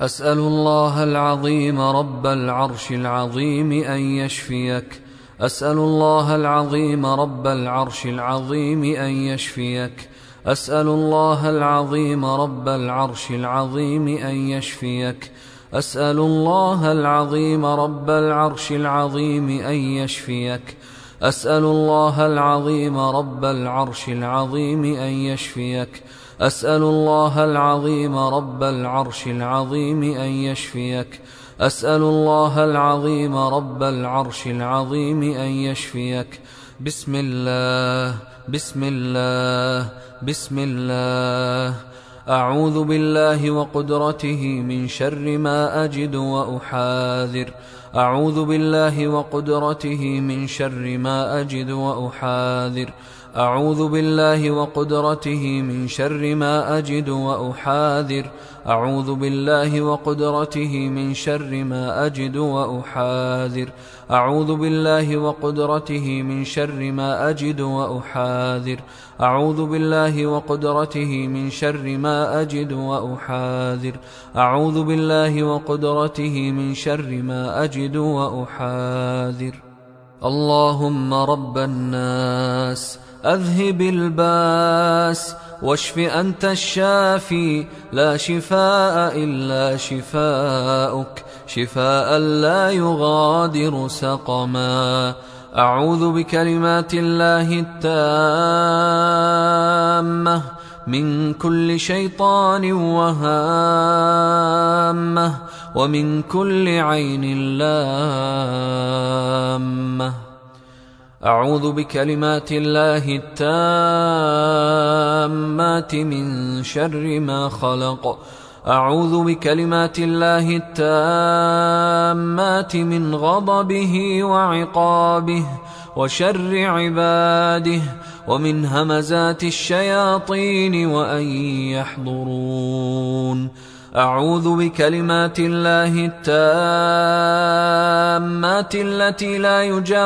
أسأل الله العظيم رب العرش العظيم أن يشفيك. أسأل الله العظيم رب العرش العظيم أن يشفيك. أسأل الله العظيم رب العرش العظيم أن يشفيك. أسأل الله العظيم رب العرش العظيم أن يشفيك. أسأل الله العظيم رب العرش العظيم أن يشفيك. أسأل الله العظيم رب العرش العظيم أن يشفيك. أسأل الله العظيم رب العرش العظيم أن يشفيك. بسم الله بسم الله بسم الله. أعوذ بالله وقدرته من شر ما أجد وأحاذر. أعوذ بالله وقدرته من شر ما أجد وأحاذر. أعوذ بالله وقدرته من شر ما أجد وأحاذر. أعوذ بالله وقدرته من شر ما أجد وأحاذر. أعوذ بالله وقدرته من شر ما أجد وأحاذر. أعوذ بالله وقدرته من شر ما أجد وأحاذر. أعوذ بالله وقدرته من شر ما أجد وأحاذر. اللهم رب الناس أذهب الباس واشف أنت الشافي لا شفاء إلا شفاؤك شفاء لا يغادر سقما. أعوذ بكلمات الله التامة من كل شيطان وهامة ومن كل عين لامة. أعوذ بكلمات الله التامات من شر ما خلق. أعوذ بكلمات الله التامات من غضبه وعقابه وشر عباده ومن همزات الشياطين وأن يحضرون. أعوذ بكلمات الله التامات التي لا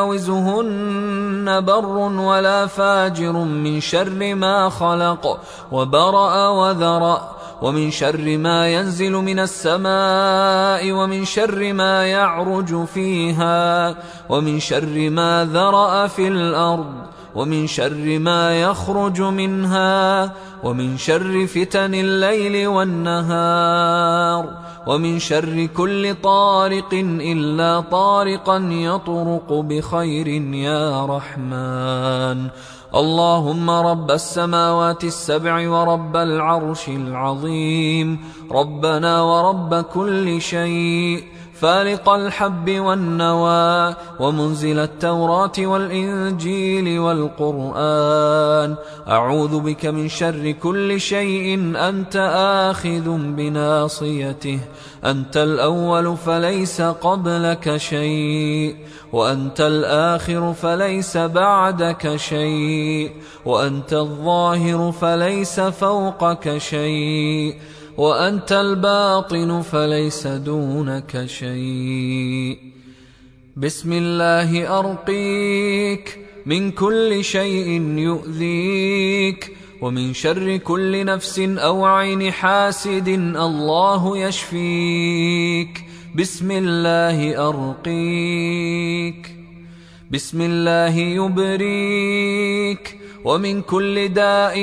يجاوزهن بر ولا فاجر من شر ما خلق وبرأ وذرأ ومن شر ما ينزل من السماء ومن شر ما يعرج فيها ومن شر ما ذرأ في الأرض ومن شر ما يخرج منها ومن شر فتن الليل والنهار ومن شر كل طارق إلا طارقا يطرق بخير يا رحمن. اللهم رب السماوات السبع ورب العرش العظيم ربنا ورب كل شيء فالق الحب والنوى ومنزل التوراة والإنجيل والقرآن. أعوذ بك من شر كل شيء أنت آخذ بناصيته. أنت الأول فليس قبلك شيء وأنت الآخر فليس بعدك شيء وأنت الظاهر فليس فوقك شيء وأنت الباطن فليس دونك شيء. بسم الله أرقيك من كل شيء يؤذيك ومن شر كل نفس أو عين حاسد الله يشفيك. بسم الله أرقيك. بسم الله يبريك ومن كل داء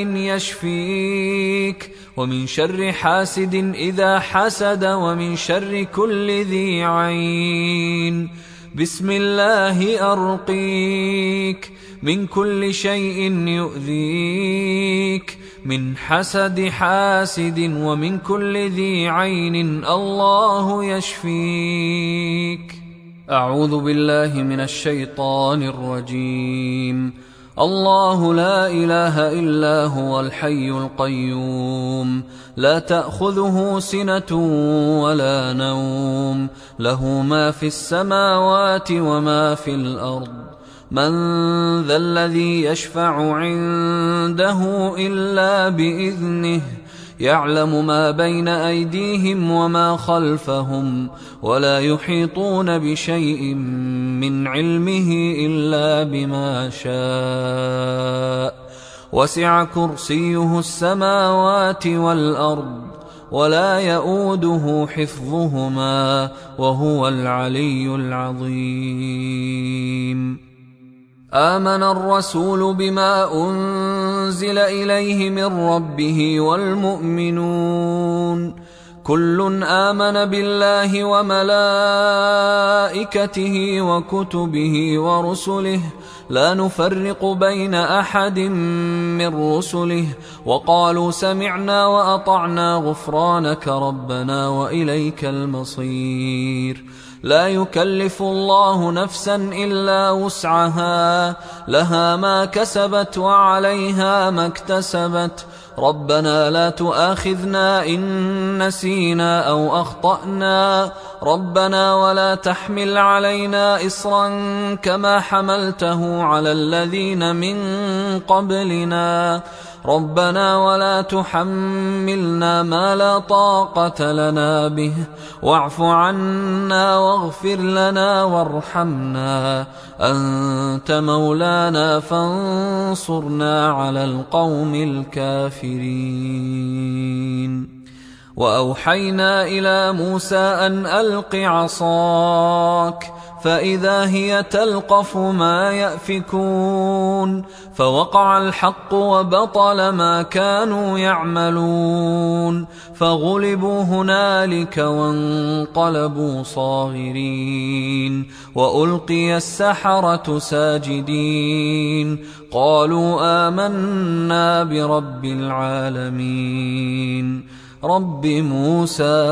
يشفيك ومن شر حاسد إذا حسد ومن شر كل ذي عين. بسم الله أرقيك من كل شيء يؤذيك من حسد حاسد ومن كل ذي عين الله يشفيك. أعوذ بالله من الشيطان الرجيم. الله لا إله إلا هو الحي القيوم لا تأخذه سنة ولا نوم له ما في السماوات وما في الأرض. من ذا الذي يشفع عنده إلا بإذنه يعلم ما بين أيديهم وما خلفهم ولا يحيطون بشيء من علمه إلا بما شاء. وسع كرسيه السماوات والأرض ولا يؤوده حفظهما وهو العلي العظيم. آمن الرسول بما أنزل إليه من ربه والمؤمنون كل آمن بالله وملائكته وكتبه ورسله لا نفرق بين أحد من رسله وقالوا سمعنا وأطعنا غفرانك ربنا وإليك المصير. لا يكلف الله نفسا إلا وسعها لها ما كسبت وعليها ما اكتسبت ربنا لا تؤاخذنا إن نسينا أو أخطأنا ربنا ولا تحمل علينا إصرا كما حملته على الذين من قبلنا ربنا ولا تحملنا ما لا طاقة لنا به واعف عنا واغفر لنا وارحمنا أنت مولانا فانصرنا على القوم الكافرين. وأوحينا إلى موسى أن ألق عصاك فإذا هي تلقف ما يأفكون فوقع الحق وبطل ما كانوا يعملون فغلبوا هنالك وانقلبوا صاغرين وألقي السحرة ساجدين قالوا آمنا برب العالمين رب موسى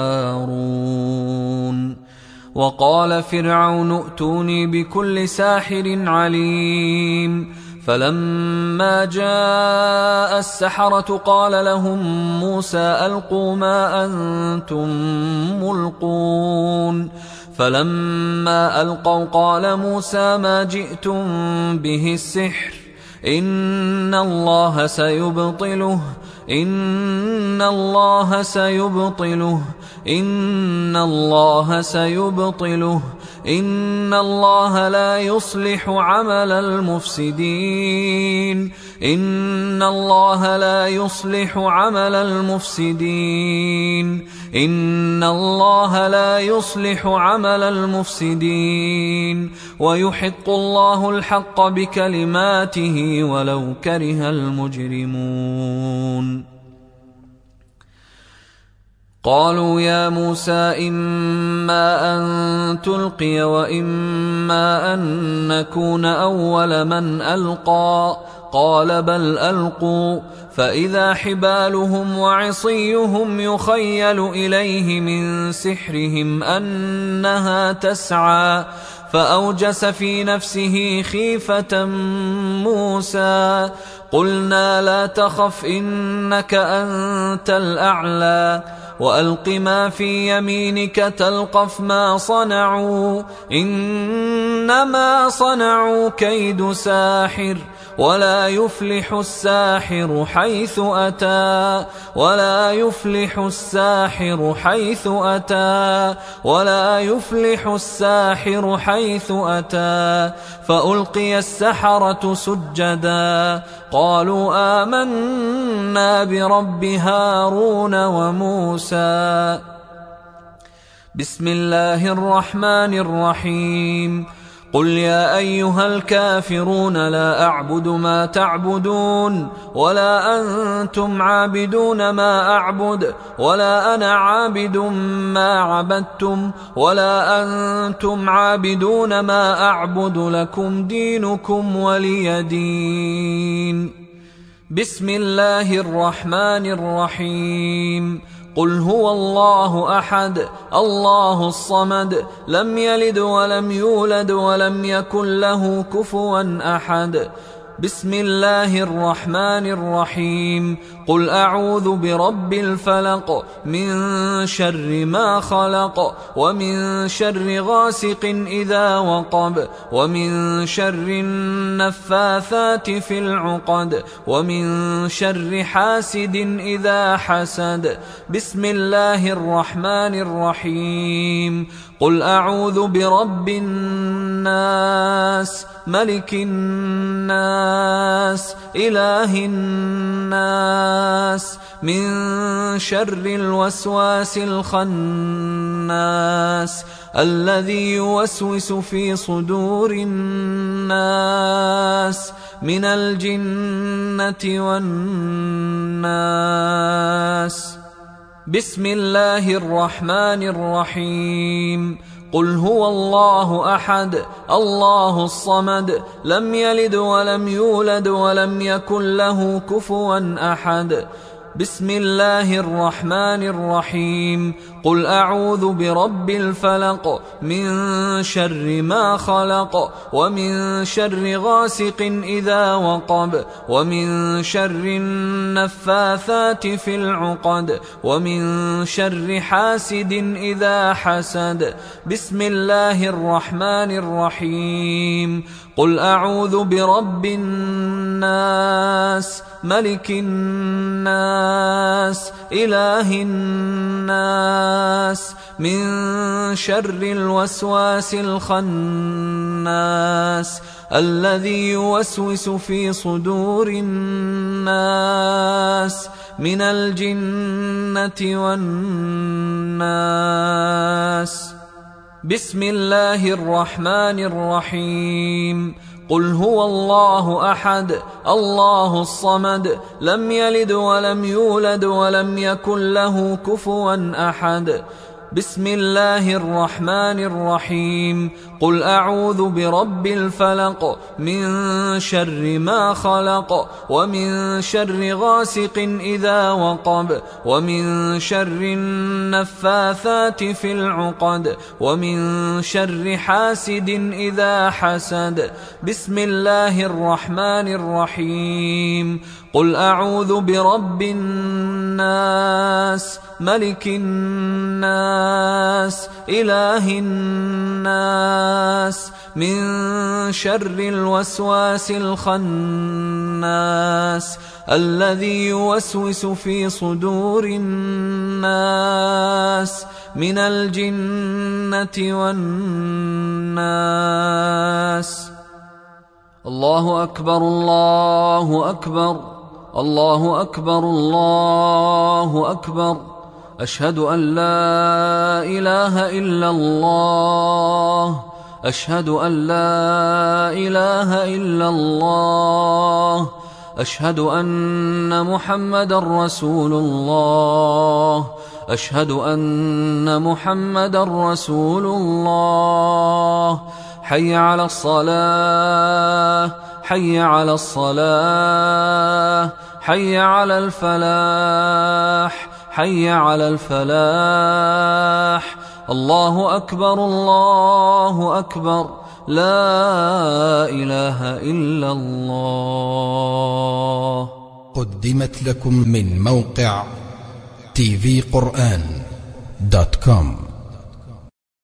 وهارون. وقال فرعون ائتوني بكل ساحر عليم فلما جاء السحرة قال لهم موسى ألقوا ما أنتم ملقون فلما ألقوا قال موسى ما جئتم به السحر إن الله سيبطله إن الله سيبطله إن الله سيبطله إن الله لا يصلح عمل المفسدين إن الله لا يصلح عمل المفسدين إن الله لا يصلح عمل المفسدين ويحق الله الحق بكلماته ولو كره المجرمون. قالوا يا موسى إما أن تلقي وإما أن نكون أول من ألقى قال بل ألقوا فإذا حبالهم وعصيهم يخيل إليه من سحرهم أنها تسعى فأوجس في نفسه خيفة موسى قلنا لا تخف إنك أنت الأعلى وألق ما في يمينك تلقف ما صنعوا إنما صنعوا كيد ساحر ولا يفلح الساحر حيث أتى ولا يفلح الساحر حيث أتى ولا يفلح الساحر حيث أتى فألقي السحرة سجدا قالوا آمنا برب هارون وموسى. بسم الله الرحمن الرحيم قل يا أيها الكافرون لا أعبد ما تعبدون ولا أنتم عابدون ما أعبد ولا أنا عابد ما عبدتم ولا أنتم عابدون ما أعبد لكم دينكم ولي دين. بسم الله الرحمن الرحيم قل هو الله أحد الله الصمد لم يلد ولم يولد ولم يكن له كفوا أحد. بسم الله الرحمن الرحيم قل أعوذ برب الفلق من شر ما خلق ومن شر غاسق إذا وقب ومن شر النفاثات في العقد ومن شر حاسد إذا حسد. بسم الله الرحمن الرحيم قل أعوذ برب الناس ملك الناس الناس إله الناس من شر الوسواس الخناس الذي يوسوس في صدور الناس من الجنة والناس. بسم الله الرحمن الرحيم. قل هو الله أحد الله الصمد لم يلد ولم يولد ولم يكن له كفوا أحد. بسم الله الرحمن الرحيم. قل أعوذ برب الفلق من شر ما خلق ومن شر غاسق إذا وقب ومن شر النفاثات في العقد ومن شر حاسد إذا حسد. بسم الله الرحمن الرحيم. قل أعوذ برب الناس ملك الناس إله الناس من شر الوسواس الخناس الذي يوسوس في صدور الناس من الجنة والناس. بسم الله الرحمن الرحيم. قل هو الله أحد الله الصمد لم يلد ولم يولد ولم يكن له كفوا أحد. بسم الله الرحمن الرحيم. قل أعوذ برب الفلق من شر ما خلق ومن شر غاسق إذا وقب ومن شر النفاثات في العقد ومن شر حاسد إذا حسد. بسم الله الرحمن الرحيم. قل أعوذ برب الناس ملك الناس إله الناس من شر الوسواس الخناس الذي يوسوس في صدور الناس من الجنة والناس. الله أكبر الله أكبر الله أكبر الله أكبر. أشهد أن لا إله إلا الله أشهد أن لا إله إلا الله أشهد أن محمدا رسول الله أشهد أن محمدا رسول الله. حي على الصلاة حي على الصلاة حي على الفلاح حي على الفلاح. الله أكبر الله أكبر لا إله إلا الله. قدمت لكم من موقع tvquran.com.